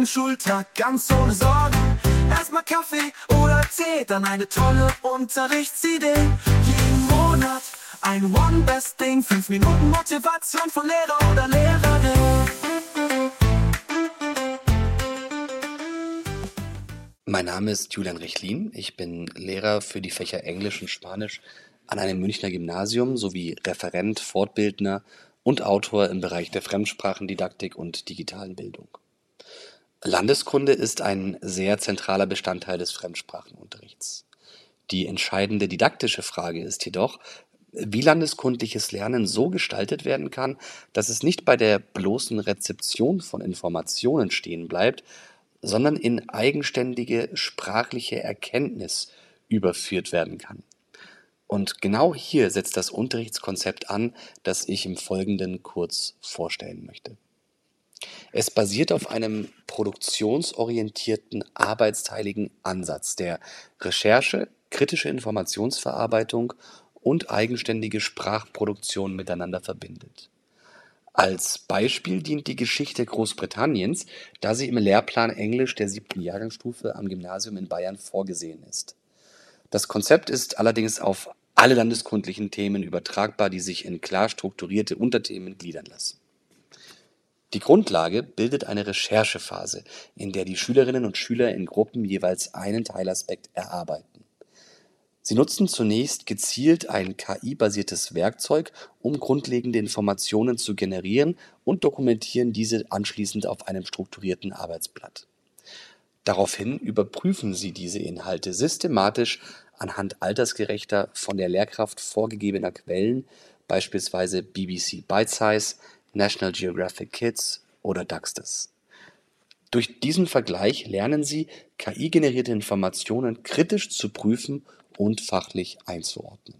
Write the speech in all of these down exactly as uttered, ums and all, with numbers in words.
Schultag ganz ohne Sorgen. Erstmal Kaffee oder Tee, dann eine tolle Unterrichtsidee. Jeden Monat ein One Best Thing, fünf Minuten Motivation von Lehrer oder Lehrerin. Mein Name ist Julian Rechlin. Ich bin Lehrer für die Fächer Englisch und Spanisch an einem Münchner Gymnasium sowie Referent, Fortbildner und Autor im Bereich der Fremdsprachendidaktik und digitalen Bildung. Landeskunde ist ein sehr zentraler Bestandteil des Fremdsprachenunterrichts. Die entscheidende didaktische Frage ist jedoch, wie landeskundliches Lernen so gestaltet werden kann, dass es nicht bei der bloßen Rezeption von Informationen stehen bleibt, sondern in eigenständige sprachliche Erkenntnis überführt werden kann. Und genau hier setzt das Unterrichtskonzept an, das ich im Folgenden kurz vorstellen möchte. Es basiert auf einem produktionsorientierten, arbeitsteiligen Ansatz, der Recherche, kritische Informationsverarbeitung und eigenständige Sprachproduktion miteinander verbindet. Als Beispiel dient die Geschichte Großbritanniens, da sie im Lehrplan Englisch der siebten Jahrgangsstufe am Gymnasium in Bayern vorgesehen ist. Das Konzept ist allerdings auf alle landeskundlichen Themen übertragbar, die sich in klar strukturierte Unterthemen gliedern lassen. Die Grundlage bildet eine Recherchephase, in der die Schülerinnen und Schüler in Gruppen jeweils einen Teilaspekt erarbeiten. Sie nutzen zunächst gezielt ein K I-basiertes Werkzeug, um grundlegende Informationen zu generieren und dokumentieren diese anschließend auf einem strukturierten Arbeitsblatt. Daraufhin überprüfen sie diese Inhalte systematisch anhand altersgerechter, von der Lehrkraft vorgegebener Quellen, beispielsweise B B C Bitesize, National Geographic Kids oder Daxter. Durch diesen Vergleich lernen sie, K I-generierte Informationen kritisch zu prüfen und fachlich einzuordnen.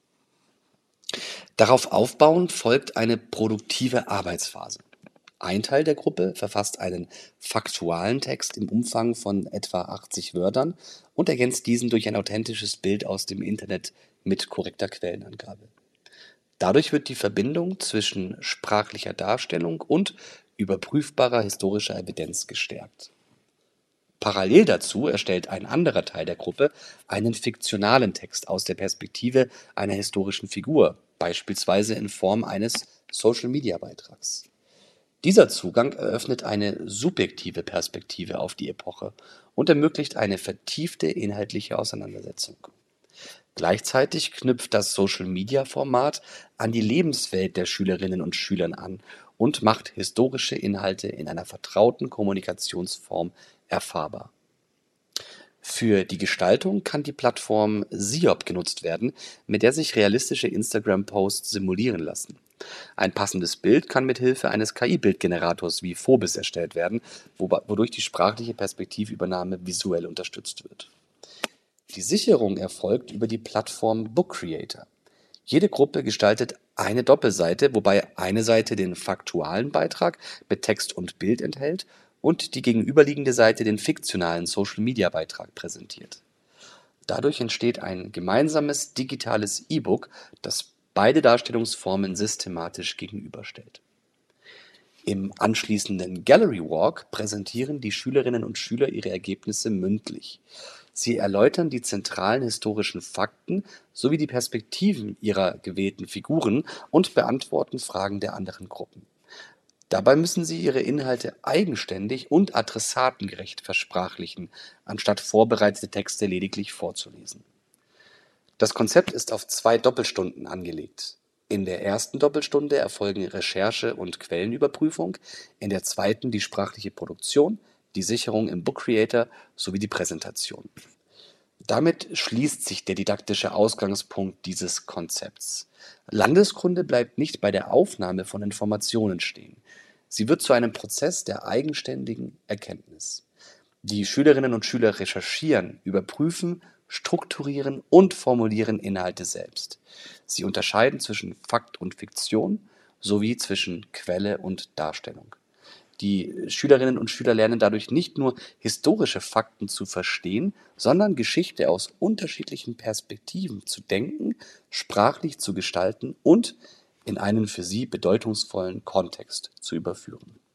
Darauf aufbauend folgt eine produktive Arbeitsphase. Ein Teil der Gruppe verfasst einen faktualen Text im Umfang von etwa achtzig Wörtern und ergänzt diesen durch ein authentisches Bild aus dem Internet mit korrekter Quellenangabe. Dadurch wird die Verbindung zwischen sprachlicher Darstellung und überprüfbarer historischer Evidenz gestärkt. Parallel dazu erstellt ein anderer Teil der Gruppe einen fiktionalen Text aus der Perspektive einer historischen Figur, beispielsweise in Form eines Social-Media-Beitrags. Dieser Zugang eröffnet eine subjektive Perspektive auf die Epoche und ermöglicht eine vertiefte inhaltliche Auseinandersetzung. Gleichzeitig knüpft das Social-Media-Format an die Lebenswelt der Schülerinnen und Schülern an und macht historische Inhalte in einer vertrauten Kommunikationsform erfahrbar. Für die Gestaltung kann die Plattform Siob genutzt werden, mit der sich realistische Instagram-Posts simulieren lassen. Ein passendes Bild kann mithilfe eines K I-Bildgenerators wie Phobis erstellt werden, wodurch die sprachliche Perspektivübernahme visuell unterstützt wird. Die Sicherung erfolgt über die Plattform Book Creator. Jede Gruppe gestaltet eine Doppelseite, wobei eine Seite den faktualen Beitrag mit Text und Bild enthält und die gegenüberliegende Seite den fiktionalen Social-Media-Beitrag präsentiert. Dadurch entsteht ein gemeinsames digitales E-Book, das beide Darstellungsformen systematisch gegenüberstellt. Im anschließenden Gallery Walk präsentieren die Schülerinnen und Schüler ihre Ergebnisse mündlich. Sie erläutern die zentralen historischen Fakten sowie die Perspektiven ihrer gewählten Figuren und beantworten Fragen der anderen Gruppen. Dabei müssen sie ihre Inhalte eigenständig und adressatengerecht versprachlichen, anstatt vorbereitete Texte lediglich vorzulesen. Das Konzept ist auf zwei Doppelstunden angelegt. In der ersten Doppelstunde erfolgen Recherche und Quellenüberprüfung, in der zweiten die sprachliche Produktion, die Sicherung im Book Creator sowie die Präsentation. Damit schließt sich der didaktische Ausgangspunkt dieses Konzepts. Landeskunde bleibt nicht bei der Aufnahme von Informationen stehen. Sie wird zu einem Prozess der eigenständigen Erkenntnis. Die Schülerinnen und Schüler recherchieren, überprüfen, strukturieren und formulieren Inhalte selbst. Sie unterscheiden zwischen Fakt und Fiktion sowie zwischen Quelle und Darstellung. Die Schülerinnen und Schüler lernen dadurch nicht nur historische Fakten zu verstehen, sondern Geschichte aus unterschiedlichen Perspektiven zu denken, sprachlich zu gestalten und in einen für sie bedeutungsvollen Kontext zu überführen.